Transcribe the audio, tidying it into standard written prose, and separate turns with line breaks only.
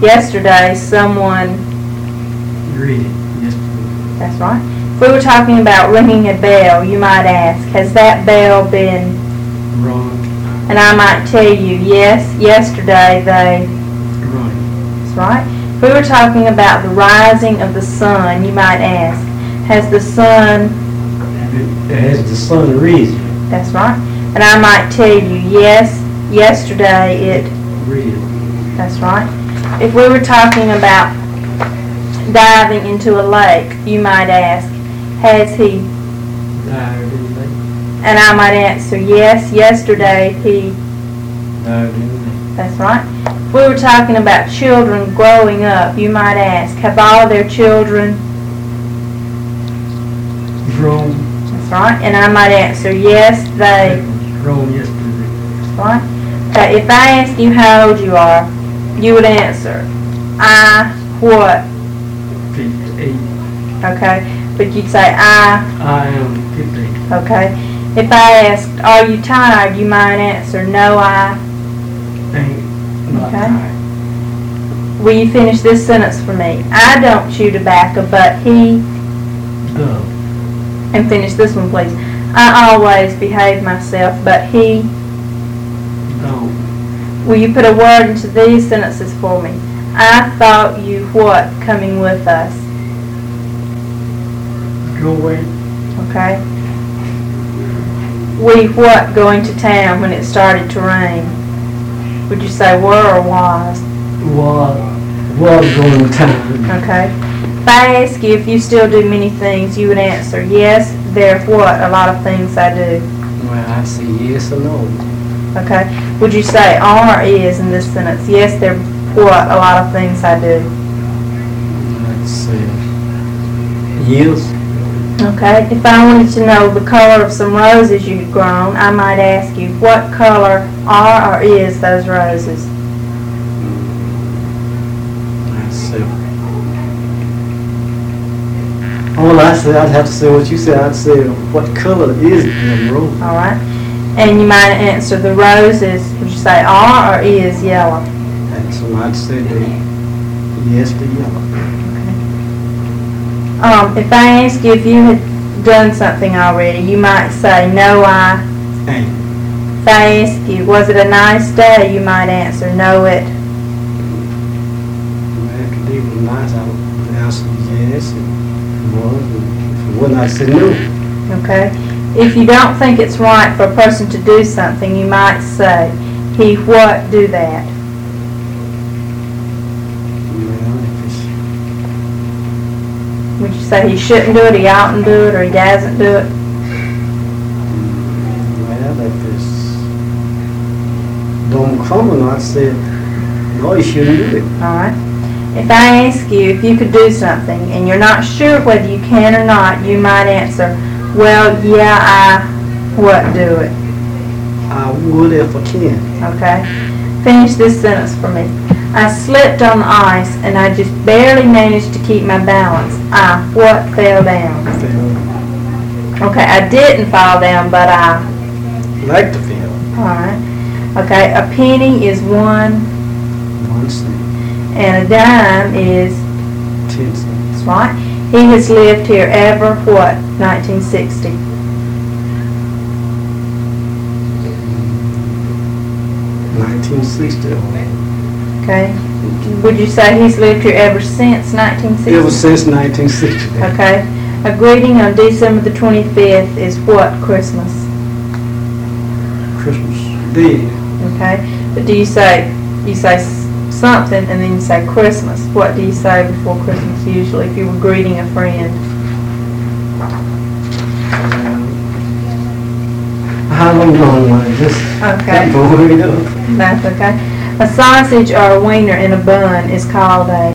yesterday someone...
Read it yesterday.
That's right. If we were talking about ringing a bell, you might ask, has that bell been...
Wrong.
And I might tell you, yes, yesterday they...
Right.
That's right. If we were talking about the rising of the sun, you might ask, has the sun...
Has the sun risen?
That's right. And I might tell you, yes, yesterday it...
Risen.
That's right. If we were talking about diving into a lake, you might ask, has he...
Dived in the lake.
And I might answer, yes, yesterday he...
Dived in the lake.
That's right. If we were talking about children growing up, you might ask, have all their children...
Grown.
That's right. And I might answer, yes, they...
Grown yesterday.
That's right. Okay, if I ask you how old you are, you would answer, I what?
58.
Okay, but you'd say I
am 58.
Okay. If I asked, are you tired, you might answer, no, I...
Ain't not
Okay.
tired.
Will you finish this sentence for me? I don't chew tobacco, but he...
Does.
And finish this one, please. I always behave myself, but he...
Don't.
Will you put a word into these sentences for me? I thought you what coming with us?
Go away.
Okay. We what going to town when it started to rain? Would you say were or was?
Was going to town.
Okay. If I ask you if you still do many things, you would answer, yes, there what? A lot of things I do.
Well, I say yes or no.
Okay. Would you say are or is in this sentence? Yes, there what? A lot of things I do.
Let's see. Yes.
Okay. If I wanted to know the color of some roses you'd grown, I might ask you, what color are or is those roses?
Let's see. Well, I said I'd have to say what you said. I'd say, what color is the rose?
All right. And you might answer the roses. Would you say are or is yellow?
And so I'd say yes, the yellow.
If I ask you if you had done something already, you might say, no, I...
Ain't.
If I ask you, was it a nice day, you might answer, no, it...
Well, if the day was nice, I would answer yes, it was. And if it wasn't, I'd say no.
Okay. If you don't think it's right for a person to do something, you might say, he what do that?
Well, if it's...
Would you say he shouldn't do it, he oughtn't do it, or he doesn't do it?
Well, if it's... Don't crumble, I'd say, no, you shouldn't do it.
All right. If I ask you if you could do something, and you're not sure whether you can or not, you might answer, well, yeah, I what do it?
I would if I can.
Okay. Finish this sentence for me. I slipped on the ice and I just barely managed to keep my balance. I what fell down?
Feel
Okay, I didn't fall down, but I...
like to feel.
Alright. Okay, a penny is 1
cent.
and a dime is...
10 cents.
That's right. He has lived here ever what? 1960.
1960.
Okay. Would you say he's lived here ever since 1960?
Ever since 1960.
Okay. A greeting on December the 25th is what Christmas?
Christmas Day.
Okay. But do you say something and then you say Christmas? What do you say before Christmas usually if you were greeting a friend?
I don't know.
Okay.
Boy,
That's okay. A sausage or a wiener in a bun is called a...